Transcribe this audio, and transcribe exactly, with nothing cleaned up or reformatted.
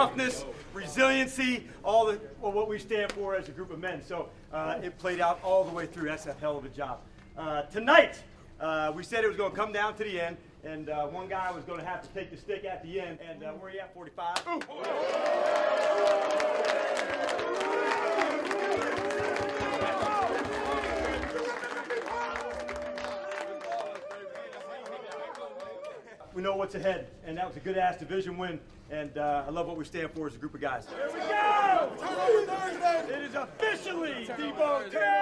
toughness, resiliency, all the, well, what we stand for as a group of men. So uh, it played out all the way through. That's a hell of a job. Uh, tonight, uh, we said it was going to come down to the end, and uh, one guy was going to have to take the stick at the end. And uh, where are you at, forty-five? Ooh. We know what's ahead, and that was a good-ass division win, and uh, I love what we stand for as a group of guys. Here we go! It is officially Debo